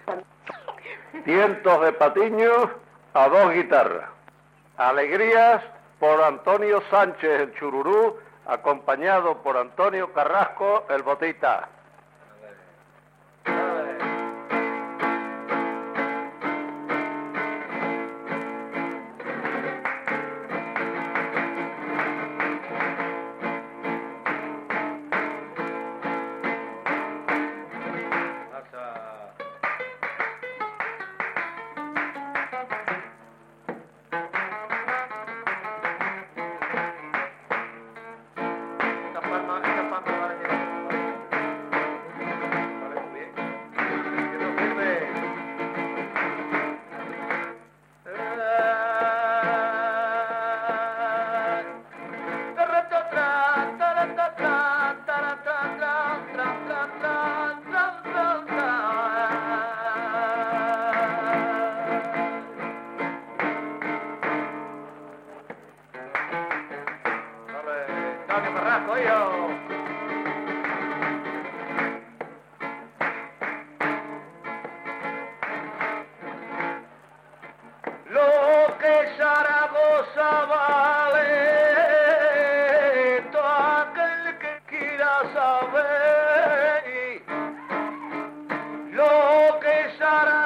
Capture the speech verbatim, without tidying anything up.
Cientos de patiños a dos guitarras. Alegrías por Antonio Sánchez el chururú, acompañado por Antonio Carrasco el botita. Lo que Zaragoza vale, todo aquel que quiera saber, lo que Zaragoza